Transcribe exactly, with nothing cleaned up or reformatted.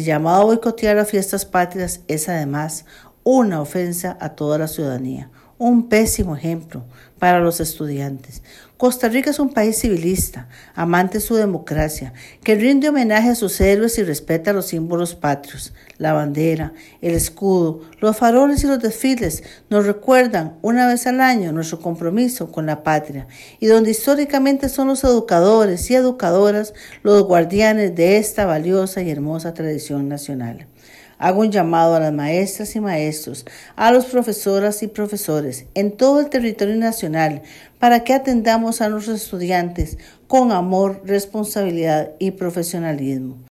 El llamado a boicotear las fiestas patrias es además una ofensa a toda la ciudadanía, un pésimo ejemplo para los estudiantes. Costa Rica es un país civilista, amante de su democracia, que rinde homenaje a sus héroes y respeta los símbolos patrios. La bandera, el escudo, los faroles y los desfiles nos recuerdan una vez al año nuestro compromiso con la patria y donde históricamente son los educadores y educadoras los guardianes de esta valiosa y hermosa tradición nacional. Hago un llamado a las maestras y maestros, a los profesoras y profesores en todo el territorio nacional para que atendamos a nuestros estudiantes con amor, responsabilidad y profesionalismo.